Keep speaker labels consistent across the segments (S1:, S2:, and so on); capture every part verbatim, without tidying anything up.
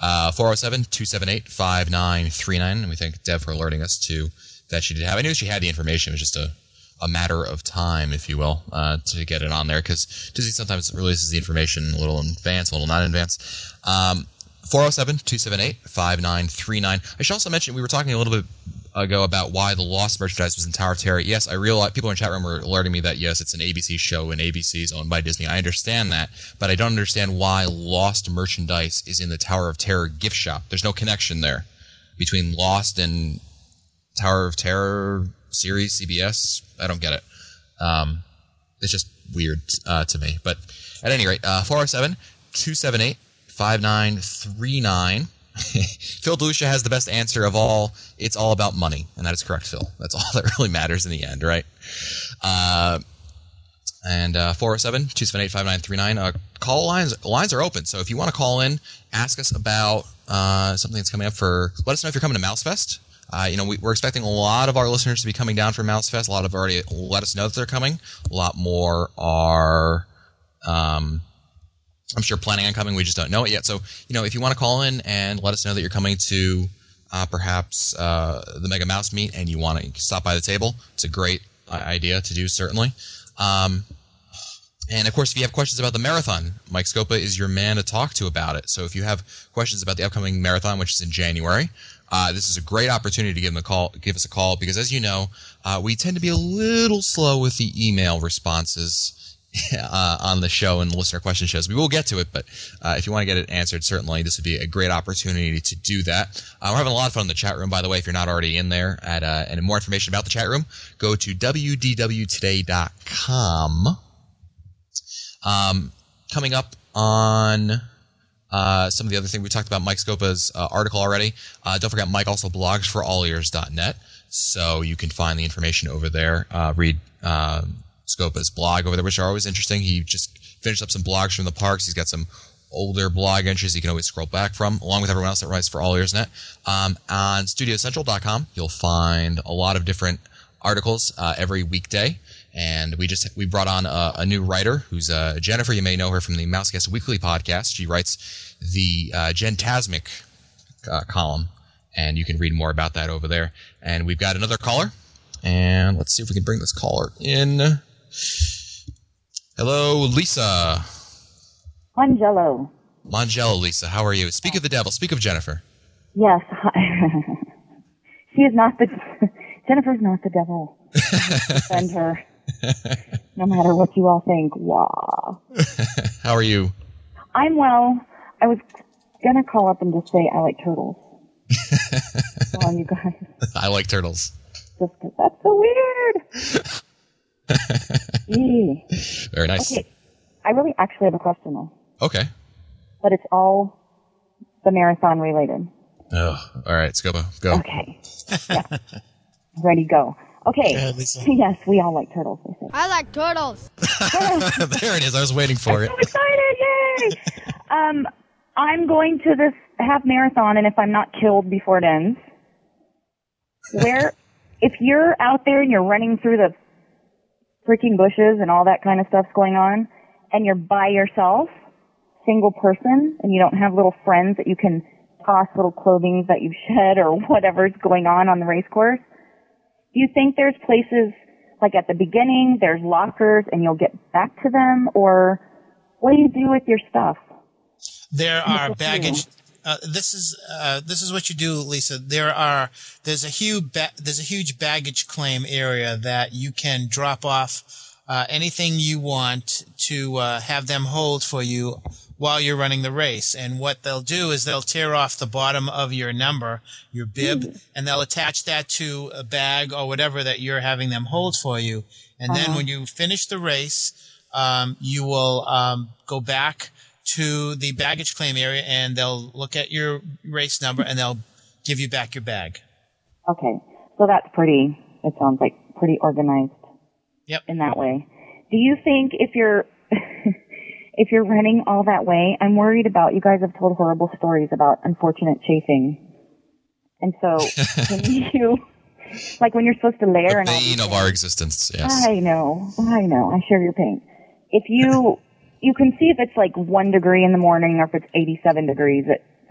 S1: Uh, four oh seven, two seven eight, five nine three nine. And we thank Deb for alerting us to that she did have. I knew she had the information. It was just a, a matter of time, if you will, uh, to get it on there. Because Disney sometimes releases the information a little in advance, a little not in advance. Um, four oh seven, two seven eight, five nine three nine. I should also mention, we were talking a little bit ago about why the Lost merchandise was in Tower of Terror. Yes, I realize people in the chat room were alerting me that, yes, it's an A B C show and A B C is owned by Disney. I understand that, but I don't understand why Lost merchandise is in the Tower of Terror gift shop. There's no connection there between Lost and Tower of Terror series, C B S. I don't get it. Um, it's just weird uh, to me. But at any rate, uh, four oh seven, two seven eight, five nine three nine. Phil DeLucia has the best answer of all. It's all about money, and that is correct, Phil. That's all that really matters in the end, right? Uh, and uh, four oh seven, two seven eight, five nine three nine. Uh, call lines lines are open, so if you want to call in, ask us about uh, something that's coming up for. Let us know if you're coming to MouseFest. Uh, you know, we, we're expecting a lot of our listeners to be coming down for MouseFest. A lot have already let us know that they're coming. A lot more are. Um, I'm sure planning on coming. We just don't know it yet. So, you know, if you want to call in and let us know that you're coming to uh, perhaps uh, the Mega Mouse Meet and you want to stop by the table, it's a great uh, idea to do, certainly. Um, and, of course, if you have questions about the marathon, Mike Scopa is your man to talk to about it. So if you have questions about the upcoming marathon, which is in January, uh, this is a great opportunity to give, them a call, give us a call because, as you know, uh, we tend to be a little slow with the email responses Uh, on the show and listener question shows. We will get to it, but uh, if you want to get it answered, certainly this would be a great opportunity to do that. Uh, we're having a lot of fun in the chat room, by the way, if you're not already in there. At, uh, and more information about the chat room, go to w d w today dot com. Um, coming up on uh, some of the other things, we talked about Mike Scopa's uh, article already. Uh, don't forget, Mike also blogs for all ears dot net, so you can find the information over there. Uh, read... Uh, Scopa's blog over there, which are always interesting. He just finished up some blogs from the parks. He's got some older blog entries you can always scroll back from, along with everyone else that writes for all ears dot net. Um, on studio central dot com, you'll find a lot of different articles uh, every weekday. And we just we brought on a, a new writer who's uh, Jennifer. You may know her from the Mousecast Weekly podcast. She writes the uh, Jen Tasmic uh, column, and you can read more about that over there. And we've got another caller, and let's see if we can bring this caller in. Hello, Lisa.
S2: Mangello.
S1: Mangello, Lisa. How are you? Speak of the devil. Speak of Jennifer.
S2: Yes. She is not the... Jennifer's not the devil. Defend her. No matter what you all think. Wow.
S1: How are you?
S2: I'm well. I was going to call up and just say I like turtles. Well, you guys.
S1: I like turtles.
S2: Just 'cause that's so weird.
S1: Very nice.
S2: Okay, I really actually have a question though.
S1: Okay.
S2: But it's all the marathon related.
S1: Oh, all right, Scopa, go.
S2: Okay. Yeah. Ready, go. Okay.
S3: Ahead, Lisa.
S2: Yes, we all like turtles. They say.
S4: I like turtles.
S1: There it is. I was waiting for
S2: I'm
S1: it.
S2: so excited! Yay! um, I'm going to this half marathon, and if I'm not killed before it ends, where, if you're out there and you're running through the freaking bushes and all that kind of stuff's going on, and you're by yourself, single person, and you don't have little friends that you can toss little clothing that you've shed or whatever's going on on the race course, do you think there's places, like at the beginning, there's lockers and you'll get back to them, or what do you do with your stuff?
S3: There are baggage... Uh, this is uh, this is what you do, Lisa. There are there's a huge ba- there's a huge baggage claim area that you can drop off uh, anything you want to uh, have them hold for you while you're running the race. And what they'll do is they'll tear off the bottom of your number, your bib, mm. and they'll attach that to a bag or whatever that you're having them hold for you. And uh-huh. then when you finish the race, um, you will um, go back to the baggage claim area, and they'll look at your race number, and they'll give you back your bag.
S2: Okay. So that's pretty, it sounds like pretty organized.
S3: Yep.
S2: In that way. Do you think if you're, if you're running all that way, I'm worried about, you guys have told horrible stories about unfortunate chafing. And so, can you, like when you're supposed to layer
S1: the
S2: and all
S1: bane of our existence, yes.
S2: I know, I know, I share your pain. If you, you can see if it's like one degree in the morning or if it's eighty-seven degrees at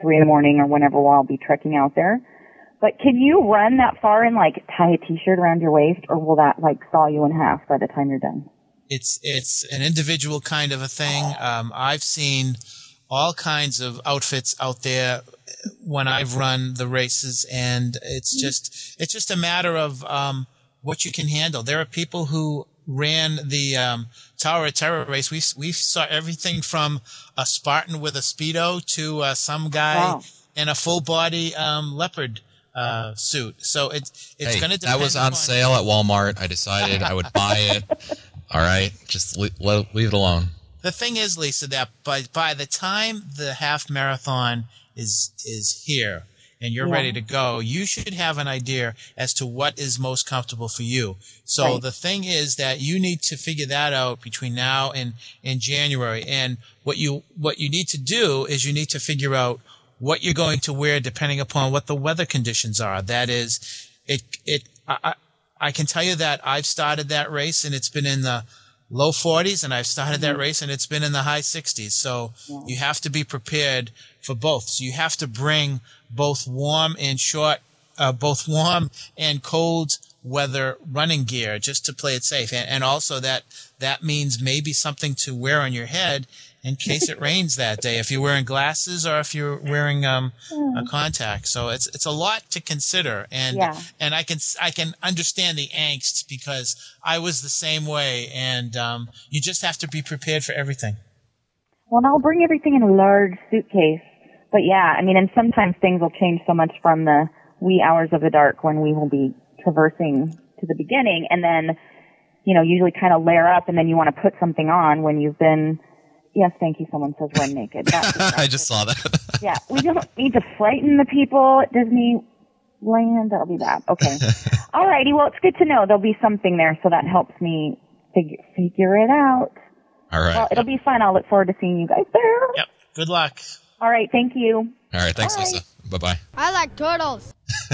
S2: three in the morning or whenever I'll be trekking out there. But can you run that far and like tie a t-shirt around your waist, or will that like saw you in half by the time you're done?
S3: It's it's an individual kind of a thing. Um, I've seen all kinds of outfits out there when I've run the races, and it's just it's just a matter of um, what you can handle. There are people who ran the um, Tower of Terror race. We we saw everything from a Spartan with a Speedo to uh, some guy wow. in a full body um, leopard uh, suit. So it's it's
S1: hey,
S3: going to depend.
S1: That was on,
S3: on
S1: sale at Walmart. I decided I would buy it. All right, just leave, leave it alone.
S3: The thing is, Lisa, that by by the time the half marathon is is here and you're yeah. ready to go, you should have an idea as to what is most comfortable for you. So right. the thing is that you need to figure that out between now and, and January. And what you what you need to do is you need to figure out what you're going to wear depending upon what the weather conditions are. That is, it it I, I can tell you that I've started that race and it's been in the low forties, and I've started that race and it's been in the high sixties. So yeah. you have to be prepared for both. So you have to bring both warm and short, uh, both warm and cold weather running gear just to play it safe. And, and also that, that means maybe something to wear on your head in case it rains that day, if you're wearing glasses or if you're wearing um, mm. a contact. So it's it's a lot to consider, and yeah. and I can I can understand the angst because I was the same way, and um, you just have to be prepared for everything.
S2: Well, and I'll bring everything in a large suitcase. But yeah, I mean, and sometimes things will change so much from the wee hours of the dark when we will be traversing to the beginning, and then, you know, usually kind of layer up, and then you want to put something on when you've been. Yes, thank you. Someone says run naked. That
S1: I just saw that.
S2: Yeah, we don't need to frighten the people at Disneyland. That'll be that. Okay. All righty. Well, it's good to know there'll be something there, so that helps me figure figure it out.
S1: All right.
S2: Well, it'll be fun. I'll look forward to seeing you guys there.
S3: Yep. Good luck.
S2: All right. Thank you.
S1: All right. Thanks, Bye. Lisa. Bye-bye.
S4: I like turtles.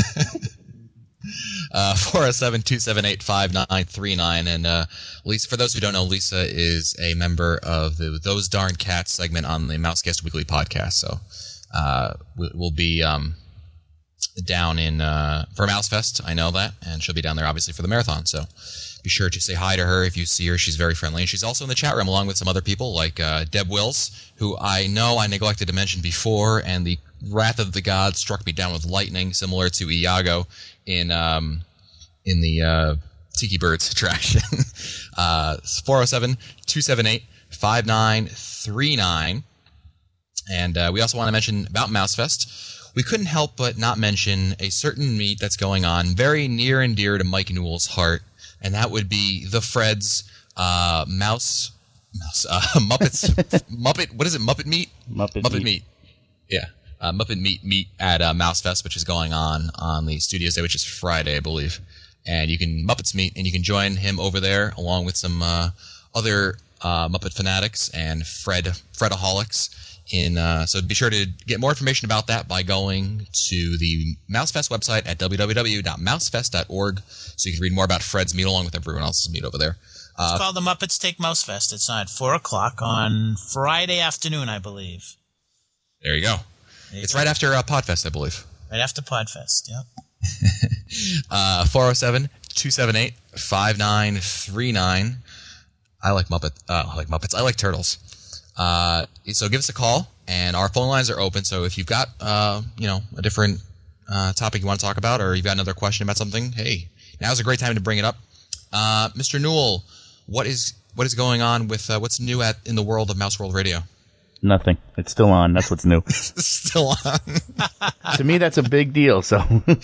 S1: Uh, four oh seven, two seven eight, five nine three nine. And uh, Lisa, for those who don't know, Lisa is a member of the Those Darn Cats segment on the Mousecast Weekly podcast. So uh, we'll be um, down in uh, for Mousefest. I know that. And she'll be down there, obviously, for the marathon. So be sure to say hi to her if you see her. She's very friendly. And she's also in the chat room along with some other people like uh, Deb Wills, who I know I neglected to mention before. And the wrath of the gods struck me down with lightning, similar to Iago in um, in the uh, Tiki Birds attraction. uh, four oh seven, two seven eight, five nine three nine. And uh, we also want to mention about Mousefest. We couldn't help but not mention a certain meet that's going on very near and dear to Mike Newell's heart, and that would be the Fred's uh, Mouse, Mouse uh, Muppets, Muppet, what is it, Muppet Meet?
S5: Muppet,
S1: Muppet
S5: Meet.
S1: Meet. Yeah. Uh, Muppet Meet meet at uh, Mousefest, which is going on on the Studios Day, which is Friday, I believe. And you can Muppets meet, and you can join him over there along with some uh, other uh, Muppet fanatics and Fred Fredaholics. In uh, so be sure to get more information about that by going to the Mousefest website at w w w dot mousefest dot org, so you can read more about Fred's meet along with everyone else's meet over there. Uh,
S3: it's called the Muppets Take Mousefest. It's on at four o'clock on Friday afternoon, I believe.
S1: There you go. It's right after uh, Podfest, I believe.
S3: Right after Podfest, yep.
S1: uh, four oh seven, two seven eight, five nine three nine. I like Muppet. Uh, I like Muppets. I like Turtles. Uh, so give us a call, and our phone lines are open. So if you've got, uh, you know, a different uh, topic you want to talk about, or you've got another question about something, hey, now's a great time to bring it up. Uh, Mister Newell, what is what is going on with uh, what's new at in the world of Mouse World Radio?
S5: Nothing. It's still on. That's what's new.
S1: Still on.
S5: To me, that's a big deal. So,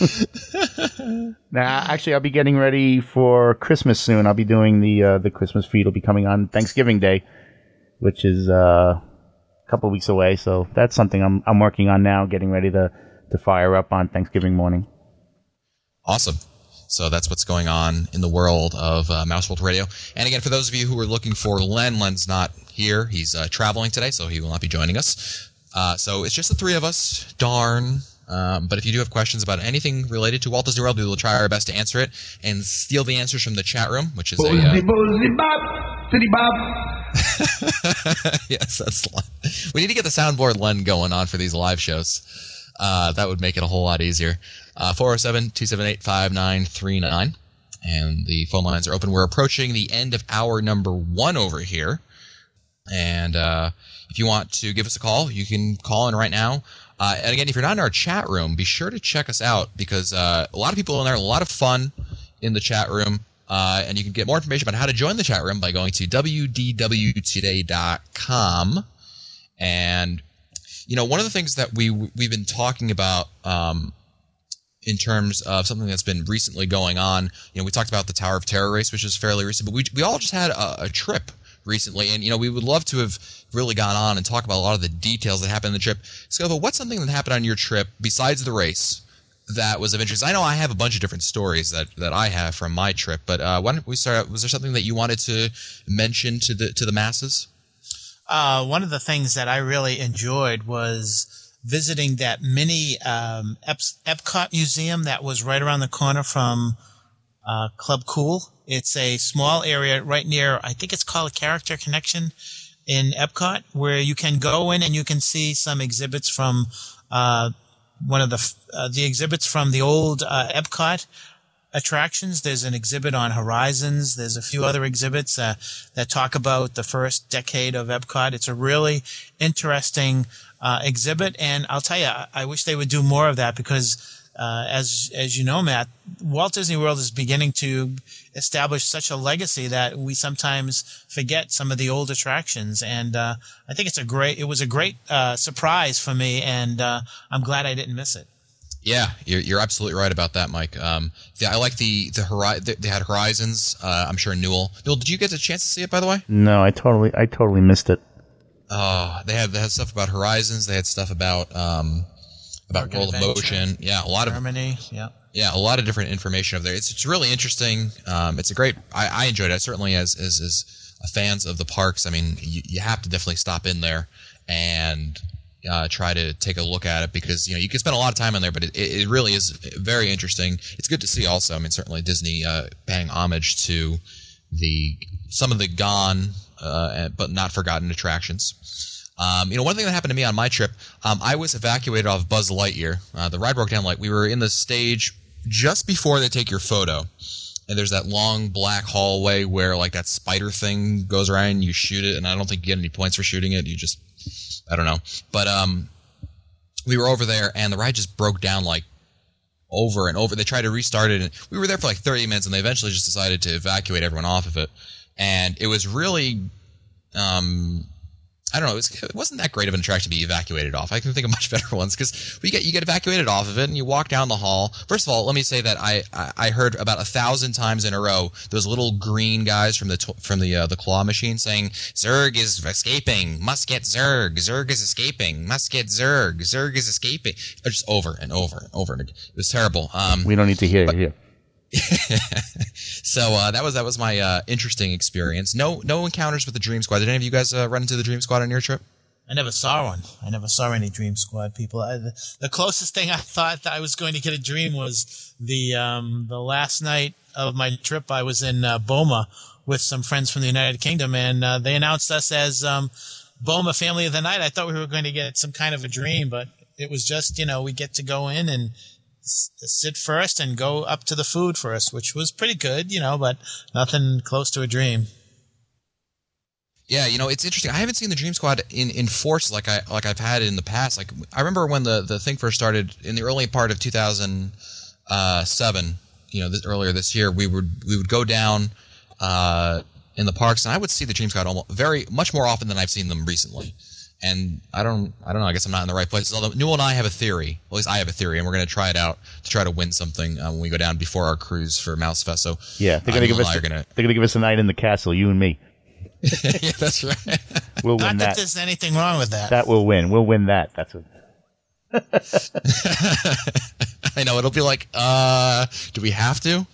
S5: now, actually, I'll be getting ready for Christmas soon. I'll be doing the uh, the Christmas feed. Will be coming on Thanksgiving Day, which is uh, a couple of weeks away. So that's something I'm I'm working on now, getting ready to to fire up on Thanksgiving morning.
S1: Awesome. So that's what's going on in the world of uh, Mouse World Radio. And again, for those of you who are looking for Len, Len's not here. He's uh, traveling today, so he will not be joining us. Uh, so it's just the three of us. Darn. Um, but if you do have questions about anything related to Walt Disney World, we will try our best to answer it and steal the answers from the chat room, which is a... Uh, Yes, that's Len. We need to get the soundboard Len going on for these live shows. Uh, that would make it a whole lot easier. Uh, four oh seven, two seven eight, five nine three nine. And the phone lines are open. We're approaching the end of hour number one over here. And uh, if you want to give us a call, you can call in right now. Uh, and again, if you're not in our chat room, be sure to check us out because uh, a lot of people in there, a lot of fun in the chat room. Uh, and you can get more information about how to join the chat room by going to w d w today dot com. And, you know, one of the things that we, we've been talking about um, in terms of something that's been recently going on, you know, we talked about the Tower of Terror race, which is fairly recent, but we, we all just had a, a trip recently. And, you know, we would love to have really gone on and talk about a lot of the details that happened in the trip. Scova, what's something that happened on your trip besides the race that was of interest? I know I have a bunch of different stories that, that I have from my trip, but uh, why don't we start out? Was there something that you wanted to mention to the to the masses?
S3: Uh, one of the things that I really enjoyed was visiting that mini um, Ep- Epcot museum that was right around the corner from uh, Club Cool. It's a small area right near, I think it's called Character Connection in Epcot, where you can go in and you can see some exhibits from uh, one of the uh, the exhibits from the old uh, Epcot attractions. There's an exhibit on Horizons. There's a few other exhibits uh, that talk about the first decade of Epcot. It's a really interesting uh, exhibit, and I'll tell you, I, I wish they would do more of that because, uh, as as you know, Matt, Walt Disney World is beginning to establish such a legacy that we sometimes forget some of the old attractions, and uh, I think it's a great. It was a great uh, surprise for me, and uh, I'm glad I didn't miss it.
S1: Yeah, you're, you're absolutely right about that, Mike. Um, yeah, I like the the hori- They had Horizons. Uh, I'm sure Newell. Newell, did you get a chance to see it, by the way?
S5: No, I totally, I totally missed it.
S1: Oh, they had they had stuff about Horizons. They had stuff about um, about
S3: Park
S1: World of
S3: Adventure,
S1: Motion. Yeah, a lot of
S3: Germany. Yeah.
S1: Yeah, a lot of different information over there. It's it's really interesting. Um, it's a great. I, I enjoyed it. Certainly, as as as fans of the parks, I mean, you, you have to definitely stop in there and uh, try to take a look at it because you know you can spend a lot of time in there, but it, it really is very interesting. It's good to see also. I mean, certainly Disney uh, paying homage to the some of the gone uh, but not forgotten attractions. Um, you know, one thing that happened to me on my trip, um, I was evacuated off Buzz Lightyear. Uh, the ride broke down. Like we were in the stage just before they take your photo, and there's that long black hallway where like that spider thing goes around and you shoot it, and I don't think you get any points for shooting it. You just, I don't know. But um, we were over there, and the ride just broke down like over and over. They tried to restart it, and we were there for like thirty minutes, and they eventually just decided to evacuate everyone off of it. And it was really, um, I don't know, it, was, it wasn't that great of an attraction to be evacuated off. I can think of much better ones because we get you get evacuated off of it, and you walk down the hall. First of all, let me say that I, I, I heard about a thousand times in a row those little green guys from the from the uh, the claw machine saying Zurg is escaping, must get Zurg, Zurg is escaping, must get Zurg, Zurg is escaping, just over and over and over. It was terrible. Um,
S5: We don't need to hear
S1: but,
S5: it here.
S1: So uh, that was that was my uh, interesting experience. No no encounters with the Dream Squad. Did any of you guys uh, run into the Dream Squad on your trip?
S3: I never saw one. I never saw any Dream Squad people. I, the, the closest thing I thought that I was going to get a dream was the um, the last night of my trip. I was in uh, Boma with some friends from the United Kingdom, and uh, they announced us as um, Boma Family of the Night. I thought we were going to get some kind of a dream, but it was just, you know, we get to go in and sit first and go up to the food first, which was pretty good, you know, but nothing close to a dream.
S1: Yeah, you know, it's interesting. I haven't seen the Dream Squad in, in force like I like I've had in the past. Like I remember when the, the thing first started in the early part of two thousand seven. You know, this, earlier this year, we would we would go down uh, in the parks, and I would see the Dream Squad almost very much more often than I've seen them recently. And I don't, I don't know. I guess I'm not in the right place. Although Newell and I have a theory. Well, at least I have a theory, and we're going to try it out to try to win something uh, when we go down before our cruise for Mouse Fest. So
S5: Yeah, they're gonna
S1: uh,
S5: give us.
S1: gonna...
S5: They're gonna give us a night in the castle. You and me.
S1: Yeah, that's right.
S5: We'll
S3: Not
S5: win
S3: that
S5: that.
S3: there's anything wrong with that.
S5: That will win. We'll win that. That's what.
S1: I know it'll be like, uh, do we have to?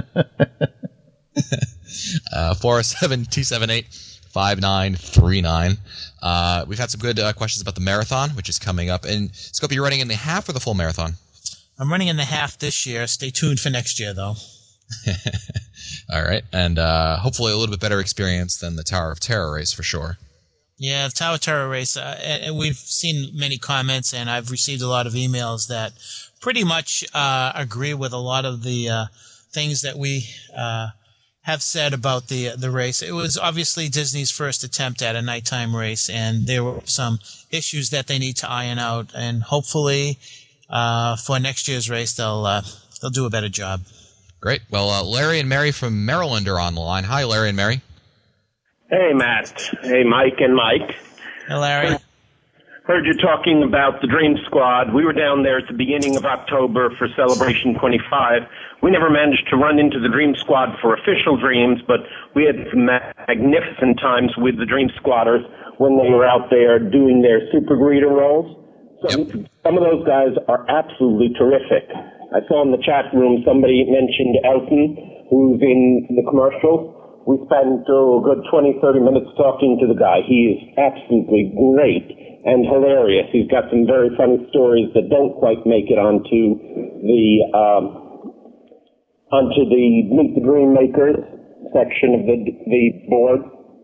S1: uh, four oh seven, two seven eight, five nine three nine. Uh, we've had some good uh, questions about the marathon, which is coming up. And Scope, you're running in the half or the full marathon?
S3: I'm running in the half this year. Stay tuned for next year, though.
S1: All right, and uh, hopefully a little bit better experience than the Tower of Terror race for sure.
S3: Yeah, the Tower of Terror race, uh, and we've seen many comments, and I've received a lot of emails that pretty much uh, agree with a lot of the uh, things that we uh, have said about the the race. It was obviously Disney's first attempt at a nighttime race, and there were some issues that they need to iron out, and hopefully uh, for next year's race they'll uh, they'll do a better job.
S1: Great. Well, uh, Larry and Mary from Maryland are on the line. Hi, Larry and Mary.
S4: Hey, Matt. Hey, Mike and Mike.
S3: Hey, Larry.
S4: Heard you talking about the Dream Squad. We were down there at the beginning of October for Celebration twenty-five. We never managed to run into the Dream Squad for official dreams, but we had some magnificent times with the Dream Squatters when they were out there doing their super greeter roles. Some,
S1: Yep.
S4: some of those guys are absolutely terrific. I saw in the chat room somebody mentioned Elton, who's in the commercial. We spent oh, a good twenty, thirty minutes talking to the guy. He is absolutely great and hilarious. He's got some very funny stories that don't quite make it onto the um, onto the Meet the Dream Makers section of the the board.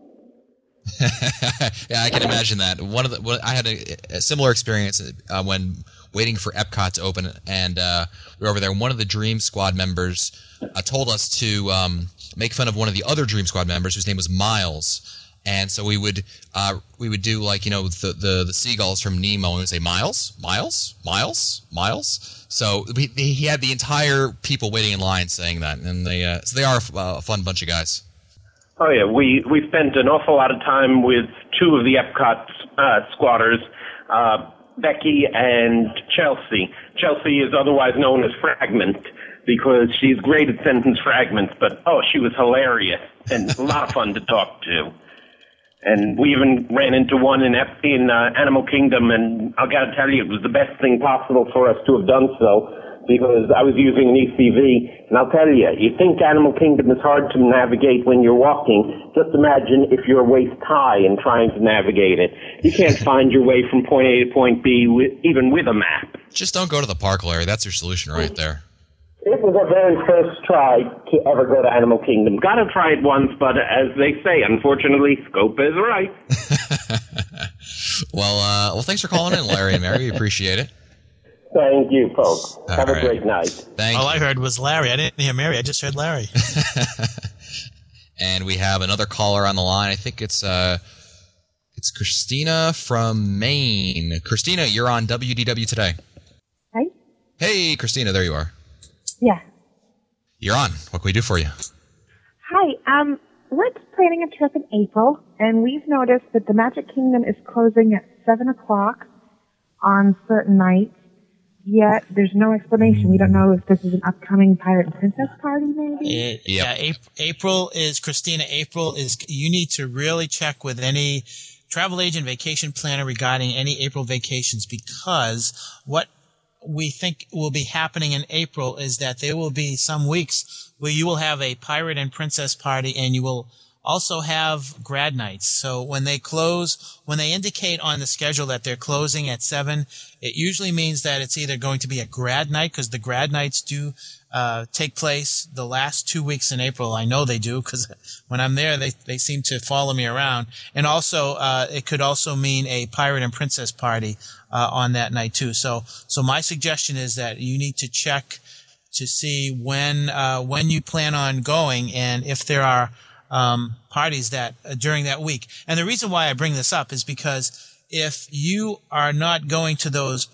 S1: Yeah, I can imagine that. One of the well, I had a, a similar experience uh, when waiting for Epcot to open, and uh, we were over there. One of the Dream Squad members uh, told us to um, make fun of one of the other Dream Squad members, whose name was Miles. And so we would uh, we would do like you know the, the the seagulls from Nemo, and we'd say Miles, Miles, Miles, Miles. So we, he had the entire people waiting in line saying that, and they uh, so they are a, a fun bunch of guys.
S4: Oh yeah, we we spent an awful lot of time with two of the Epcot uh, squatters, uh, Becky and Chelsea. Chelsea is otherwise known as Fragment because she's great at sentence fragments, but oh, she was hilarious and a lot of fun to talk to. And we even ran into one in F- in uh, Animal Kingdom, and I got to tell you, it was the best thing possible for us to have done so, because I was using an E C V, and I'll tell you, you think Animal Kingdom is hard to navigate when you're walking. Just imagine if you're waist high and trying to navigate it. You can't find your way from point A to point B, with, even with a map.
S1: Just don't go to the park, Larry. That's your solution right there.
S4: It was our very first try to ever go to Animal Kingdom. Got to try it once, but as they say, unfortunately, scope is right.
S1: well, uh, well, thanks for calling in, Larry and Mary. We appreciate it.
S4: Thank you, folks.
S1: All
S4: Have
S1: right.
S4: a great night.
S1: Thank
S3: All
S1: you.
S3: I heard was Larry. I didn't hear Mary. I just heard Larry.
S1: And we have another caller on the line. I think it's uh, it's Christina from Maine. Christina, you're on W D W Today.
S2: Hi.
S1: Hey, Christina, there you are.
S2: Yeah.
S1: You're on. What can we do for you?
S6: Hi, um, we're planning a trip in April, and we've noticed that the Magic Kingdom is closing at seven o'clock on certain nights, yet there's no explanation. We don't know if this is an upcoming Pirate and Princess party, maybe?
S3: It,
S1: Yep.
S3: Yeah, April, April is, Christina, April is, you need to really check with any travel agent, vacation planner regarding any April vacations, because what we think will be happening in April is that there will be some weeks where you will have a Pirate and Princess party, and you will also have grad nights. So when they close, when they indicate on the schedule that they're closing at seven, it usually means that it's either going to be a grad night, because the grad nights do uh, take place the last two weeks in April. I know they do, because when I'm there, they, they seem to follow me around. And also, uh, it could also mean a Pirate and Princess party uh, on that night too. So, so my suggestion is that you need to check to see when uh, when you plan on going, and if there are um, parties that uh, during that week. And the reason why I bring this up is because if you are not going to those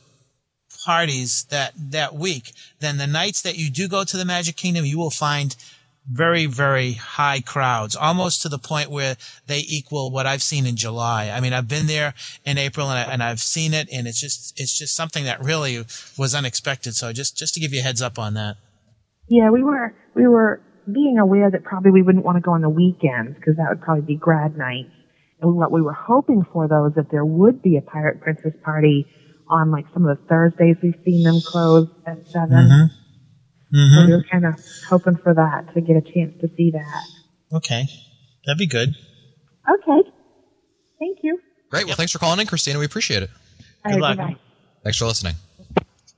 S3: parties that that week, then the nights that you do go to the Magic Kingdom, you will find very, very high crowds, almost to the point where they equal what I've seen in July. I mean, I've been there in April, and, I, and I've seen it, and it's just it's just something that really was unexpected. So just just to give you a heads up on that.
S6: Yeah, we were, we were being aware that probably we wouldn't want to go on the weekends, because that would probably be grad nights. And what we were hoping for, though, is that there would be a Pirate Princess party on, like, some of the Thursdays. We've seen them close at seven.
S3: Mm-hmm. Mm-hmm.
S6: So we were kind of hoping for that, to get a chance to see that.
S3: Okay, that'd be good.
S6: Okay. Thank you.
S1: Great. Well, thanks for calling in, Christina. We appreciate it.
S6: All
S3: Good
S6: right,
S3: luck.
S6: bye-bye.
S1: Thanks for listening.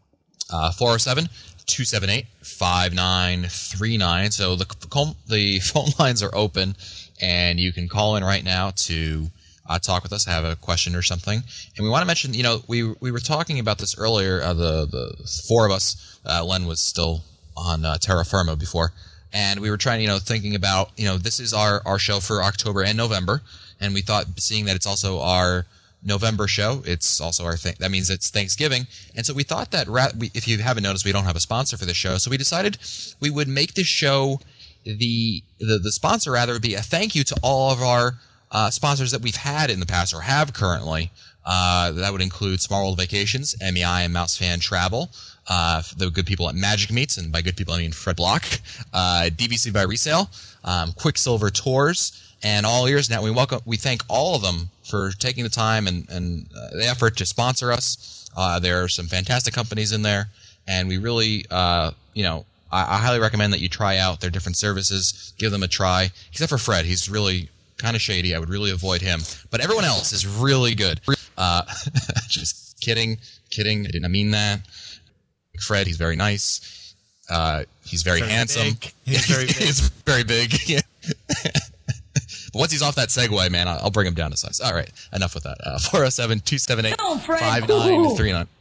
S1: uh, four oh seven, two seven eight, five nine three nine. So the, the phone lines are open, and you can call in right now to uh, talk with us, have a question or something. And we want to mention, you know, we we were talking about this earlier, uh, the, the four of us, uh, Len was still on uh, Terra Firma before, and we were trying, you know, thinking about, you know, this is our, our show for October and November, and we thought, seeing that it's also our November show, it's also our thing. That means it's Thanksgiving, and so we thought that ra- we, if you haven't noticed, we don't have a sponsor for this show, so we decided we would make this show the the, the sponsor rather would be a thank you to all of our uh, sponsors that we've had in the past or have currently. Uh, that would include Small World Vacations, M E I, and Mouse Fan Travel. Uh, the good people at Magic Meats, and by good people I mean Fred Block. Uh, D V C by Resale, um, Quicksilver Tours. And All Ears Net. We welcome. We thank all of them for taking the time and, and uh, the effort to sponsor us. Uh, there are some fantastic companies in there, and we really, uh, you know, I, I highly recommend that you try out their different services, give them a try. Except for Fred, he's really kind of shady. I would really avoid him. But everyone else is really good. Uh, just kidding, kidding. I didn't mean that. Fred, he's very nice. Uh, he's very, very handsome.
S3: Big. He's very big.
S1: He's very big. Yeah. But once he's off that segue, man, I'll bring him down to size. All right, enough with that. Uh, four oh seven, two seven eight, five nine three nine.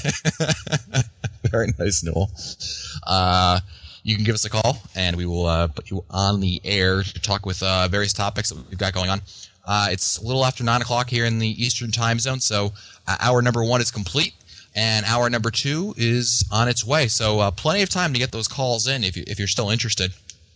S1: Very nice, Newell. Uh, you can give us a call, and we will uh, put you on the air to talk with uh, various topics that we've got going on. Uh, it's a little after nine o'clock here in the Eastern Time Zone, so uh, hour number one is complete, and hour number two is on its way. So uh, plenty of time to get those calls in if, you, if you're still interested.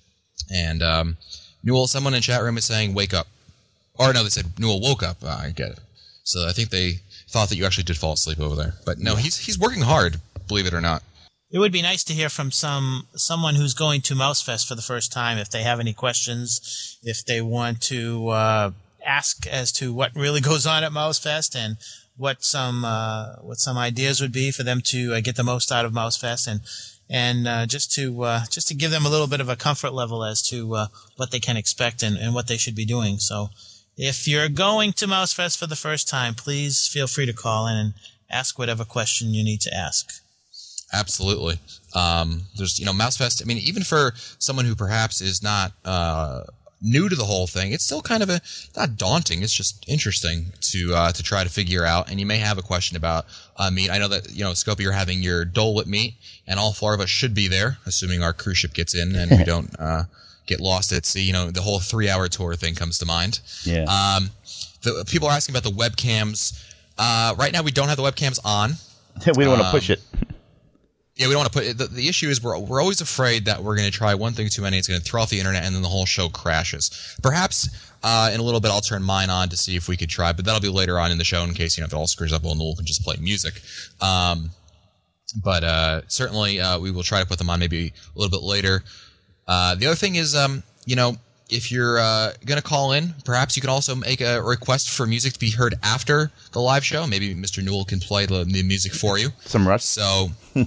S1: And um, Newell, someone in chat room is saying, wake up. Or no, they said Newell woke up. Uh, I get it. So I think they thought that you actually did fall asleep over there. But no, he's he's working hard, believe it or not.
S3: It would be nice to hear from some someone who's going to Mousefest for the first time, if they have any questions, if they want to uh, ask as to what really goes on at Mousefest, and what some uh, what some ideas would be for them to uh, get the most out of Mousefest, and and uh, just to uh, just to give them a little bit of a comfort level as to uh, what they can expect and, and what they should be doing. So if you're going to Mousefest for the first time, please feel free to call in and ask whatever question you need to ask.
S1: Absolutely. Um, there's, you know, Mousefest, I mean, even for someone who perhaps is not uh, new to the whole thing, it's still kind of a, not daunting, it's just interesting to uh, to try to figure out. And you may have a question about uh, meat. I know that, you know, Scopey, you're having your Dole Whip meet, and all four of us should be there, assuming our cruise ship gets in and we don't uh, get lost at sea. You know, the whole three-hour tour thing comes to mind.
S5: Yeah.
S1: Um, the, people are asking about the webcams. Uh, right now, we don't have the webcams on.
S5: We don't want to
S1: um,
S5: push it.
S1: Yeah, we don't want to put it. The, the issue is we're we're always afraid that we're going to try one thing too many. It's going to throw off the internet, and then the whole show crashes. Perhaps uh, in a little bit, I'll turn mine on to see if we could try, but that'll be later on in the show in case, you know, if it all screws up, well, Noel can just play music. Um, but uh, certainly, uh, we will try to put them on maybe a little bit later. Uh, the other thing is, um, you know, if you're uh, going to call in, perhaps you can also make a request for music to be heard after the live show. Maybe Mister Newell can play the, the music for you.
S5: Some Rush?
S1: So,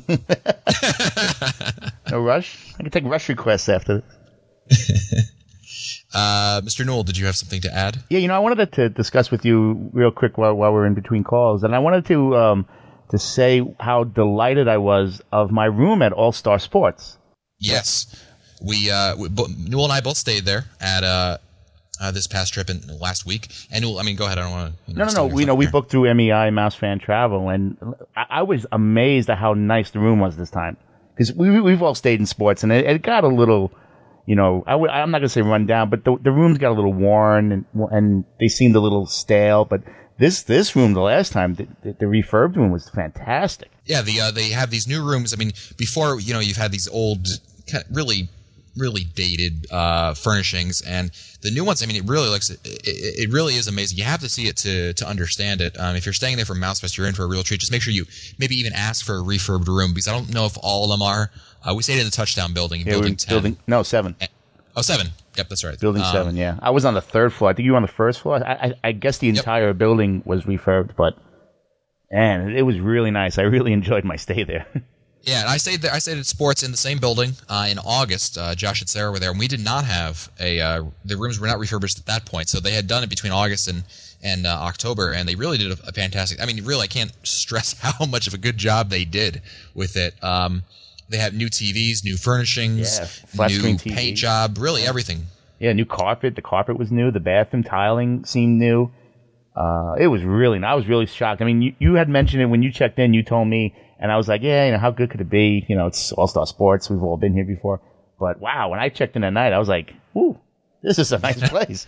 S5: no Rush? I can take Rush requests after this.
S1: uh, Mister Newell, did you have something to add?
S5: Yeah, you know, I wanted to discuss with you real quick while, while we're in between calls, and I wanted to um, to say how delighted I was of my room at All Star Sports.
S1: Yes. We, uh, we, Newell and I both stayed there at uh, uh, this past trip in last week. And Newell, I mean, go ahead. I don't want to. You know,
S5: no, no, no. We know we booked through M E I, Mouse Fan Travel, and I, I was amazed at how nice the room was this time. Because we we've all stayed in sports, and it, it got a little, you know, I w- I'm not gonna say run down, but the the rooms got a little worn, and and they seemed a little stale. But this this room, the last time, the, the, the refurbed room was fantastic.
S1: Yeah, the uh, they have these new rooms. I mean, before, you know, you've had these old, kind of really. really dated uh, furnishings, and the new ones, I mean, it really looks, it, it, it really is amazing. You have to see it to to understand it. Um, if you're staying there for Mousefest, you're in for a real treat. Just make sure you maybe even ask for a refurbed room, because I don't know if all of them are. Uh, we stayed in the Touchdown building,
S5: Yeah,
S1: building ten.
S5: Building, no, seven.
S1: Oh, seven. Yep, that's right.
S5: Building
S1: um,
S5: seven, yeah. I was on the third floor. I think you were on the first floor. I, I, I guess the entire yep. building was refurbed, but man, it was really nice. I really enjoyed my stay there.
S1: Yeah, and I stayed there. I stayed at Sports in the same building uh, in August. Uh, Josh and Sarah were there, and we did not have a. Uh, the rooms were not refurbished at that point, so they had done it between August and and uh, October, and they really did a, a fantastic. I mean, really, I can't stress how much of a good job they did with it. Um, they had new T Vs, new furnishings,
S5: Yeah, flat
S1: new
S5: screen T V.
S1: paint job, really everything.
S5: Yeah, new carpet. The carpet was new. The bathroom tiling seemed new. Uh, it was really, I was really shocked. I mean, you, you had mentioned it when you checked in. You told me, and I was like, yeah, you know, how good could it be? You know, it's All-Star Sports. We've all been here before. But wow, when I checked in that night, I was like, ooh, this is a nice place.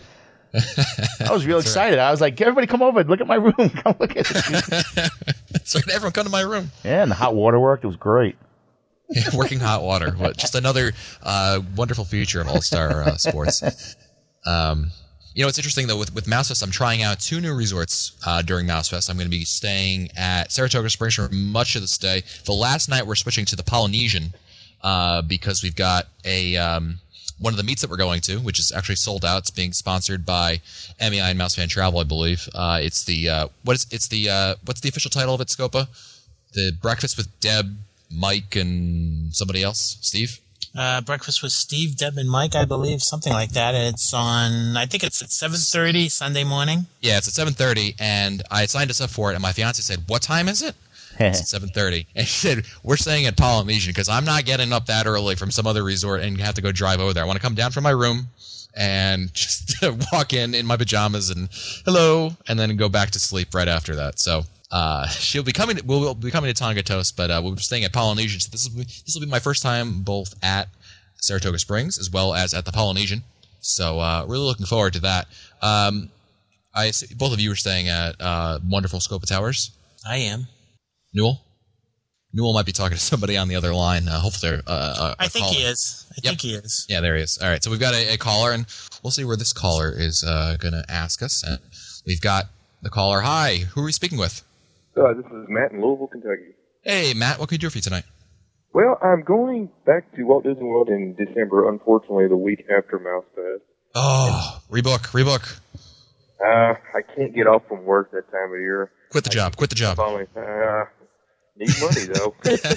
S5: I was real excited. I was like, everybody come over. Look at my room. Come look at this.
S1: So everyone come to my room.
S5: Yeah, and the hot water worked. It was great.
S1: Yeah, working hot water. What, just another uh, wonderful feature of All-Star uh, Sports. Um, you know, it's interesting, though, with, with MouseFest, I'm trying out two new resorts uh, during MouseFest. I'm going to be staying at Saratoga Springs for much of the stay. The last night, we're switching to the Polynesian uh, because we've got a um, one of the meets that we're going to, which is actually sold out. It's being sponsored by M E I and Mouse Fan Travel, I believe. Uh, it's the uh, what is it's the uh, what's the official title of it, Scopa? The Breakfast with Deb, Mike, and somebody else, Steve.
S3: Uh, Breakfast with Steve, Deb, and Mike, I believe, something like that. It's on, I think it's at seven thirty Sunday morning.
S1: Yeah, it's at seven thirty, and I signed us up for it, and my fiance said, what time is it? It's at seven thirty. And she said, we're staying at Polynesian because I'm not getting up that early from some other resort and have to go drive over there. I want to come down from my room and just walk in in my pajamas and hello, and then go back to sleep right after that. So uh, she'll be coming. We'll, we'll be coming to Tonga Toast, but uh, we'll be staying at Polynesian. So this will be, this will be my first time both at Saratoga Springs as well as at the Polynesian. So uh, really looking forward to that. Um, I both of you are staying at uh, wonderful Scopa Towers.
S3: I am.
S1: Newell? Newell might be talking to somebody on the other line. Uh, hopefully, they're, uh, a, a
S3: I think
S1: caller.
S3: he is. I
S1: Yep.
S3: think he is.
S1: Yeah, there he is. All right, so we've got a, a caller, and we'll see where this caller is uh, going to ask us. And we've got the caller. Hi, who are we speaking with?
S7: Uh, this is Matt in Louisville, Kentucky.
S1: Hey, Matt, what can we do for you tonight?
S7: Well, I'm going back to Walt Disney World in December, unfortunately, the week after MouseFest.
S1: Oh, rebook, rebook.
S7: Uh, I can't get off from work that time of year.
S1: Quit the job, quit the job.
S7: Only, uh, need money, though.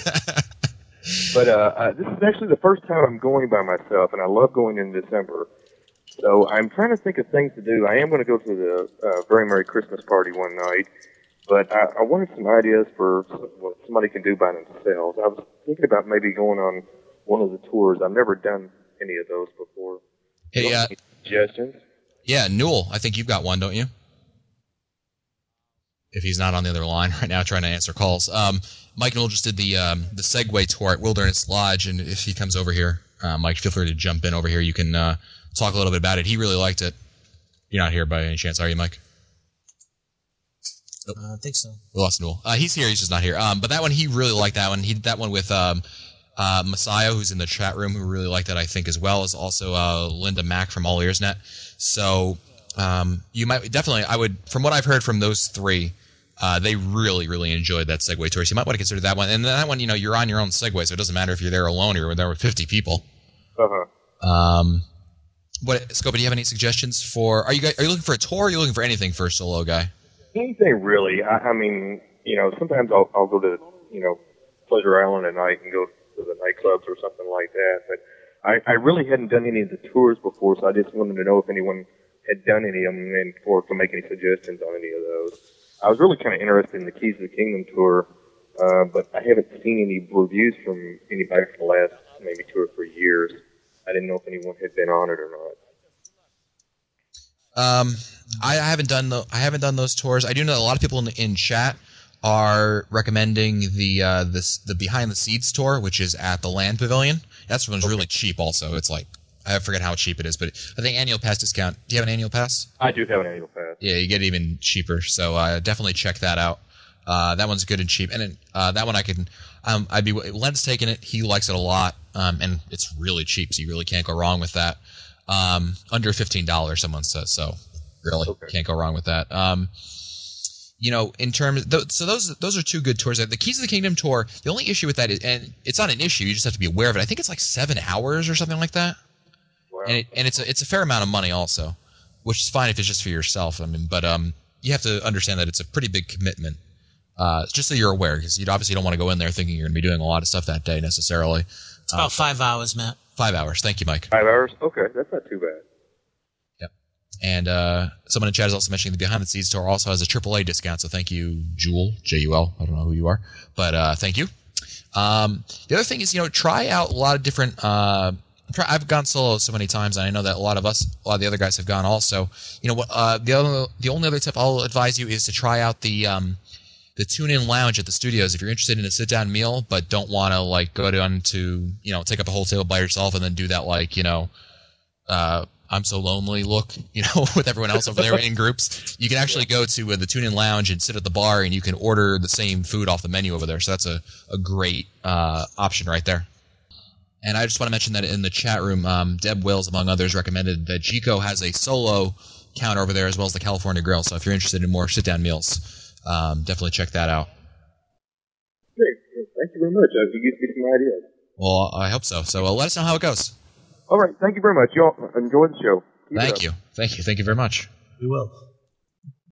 S7: But uh, uh, this is actually the first time I'm going by myself, and I love going in December. So I'm trying to think of things to do. I am going to go to the uh, Very Merry Christmas Party one night, but I, I wanted some ideas for what somebody can do by themselves. I was thinking about maybe going on one of the tours. I've never done any of those before.
S1: Hey, uh,
S7: Any suggestions?
S1: yeah, Newell, I think you've got one, don't you? If he's not on the other line right now trying to answer calls. Um, Mike Newell just did the um, the Segway tour at Wilderness Lodge, and if he comes over here, uh, Mike, feel free to jump in over here. You can uh, talk a little bit about it. He really liked it. You're not here by any chance, are you, Mike?
S3: Nope. Uh, I think so.
S1: We lost Newell. Uh, he's here. He's just not here. Um, but that one, he really liked that one. He did that one with um, uh, Messiah, who's in the chat room, who really liked that, I think, as well as also uh, Linda Mack from All Ears Net. So um, you might definitely, I would, from what I've heard from those three, uh, they really, really enjoyed that Segway tour. So you might want to consider that one. And that one, you know, you're on your own Segway, so it doesn't matter if you're there alone or you're there with fifty people.
S7: Uh-huh.
S1: Um, what, Scopa, do you have any suggestions for, are you guys, are you looking for a tour or are you looking for anything for a solo guy?
S7: Anything really. I, I mean, you know, sometimes I'll, I'll go to, you know, Pleasure Island at night and go to the nightclubs or something like that. But I, I really hadn't done any of the tours before, so I just wanted to know if anyone had done any of them and for to make any suggestions on any of those. I was really kind of interested in the Keys of the Kingdom tour, uh, but I haven't seen any reviews from anybody for the last maybe two or three years. I didn't know if anyone had been on it or not.
S1: Um, I haven't done the I haven't done those tours. I do know that a lot of people in, in chat are recommending the uh, this the Behind the Seeds tour, which is at the Land Pavilion. That's one's really cheap. Also, it's like I forget how cheap it is, but I think annual pass discount. Do you have an annual pass?
S7: I do have an annual pass.
S1: Yeah, you get even cheaper. So uh, definitely check that out. Uh, that one's good and cheap, and uh, that one I can. Um, I'd be Len's taking it. He likes it a lot, um, and it's really cheap, so you really can't go wrong with that. Um, under fifteen dollars, someone says. So really
S7: Okay.
S1: can't go wrong with that. Um, you know, in terms, th- so those those are two good tours. The Keys of the Kingdom tour. The only issue with that is, and it's not an issue. You just have to be aware of it. I think it's like seven hours or something like that.
S7: Wow.
S1: And it, and it's a, it's a fair amount of money also, which is fine if it's just for yourself. I mean, but um, you have to understand that it's a pretty big commitment. Uh, just so you're aware, because you obviously don't want to go in there thinking you're going to be doing a lot of stuff that day necessarily.
S3: It's about
S1: uh,
S3: five hours, Matt.
S1: Five hours. Thank you, Mike.
S7: Five hours? Okay, that's not too bad.
S1: Yep. And uh, someone in chat is also mentioning the Behind the Scenes store also has a triple A discount, so thank you, Jewel, J U L. I don't know who you are, but uh, thank you. Um, the other thing is, you know, try out a lot of different. Uh, try, I've gone solo so many times, and I know that a lot of us, a lot of the other guys have gone also. You know, what? Uh, the other, the only other tip I'll advise you is to try out the um, the tune-in lounge at the studios if you're interested in a sit-down meal, but don't want to like go down to you know take up a whole table by yourself and then do that like you know. Uh, I'm so lonely look, you know, with everyone else over there in groups. You can actually go to uh, the Tune In Lounge and sit at the bar, and you can order the same food off the menu over there. So that's a, a great uh, option right there. And I just want to mention that in the chat room, um, Deb Wills, among others, recommended that Chico has a solo counter over there as well as the California Grill. So if you're interested in more sit-down meals, um, definitely check that out.
S7: Great. Thank you very much. Uh, you gave me some ideas.
S1: Well, I hope so. So uh, let us know how it goes.
S7: All right. Thank you very much. Y'all enjoy the show. Keep
S1: Thank you. Thank you. Thank you very much.
S3: We will.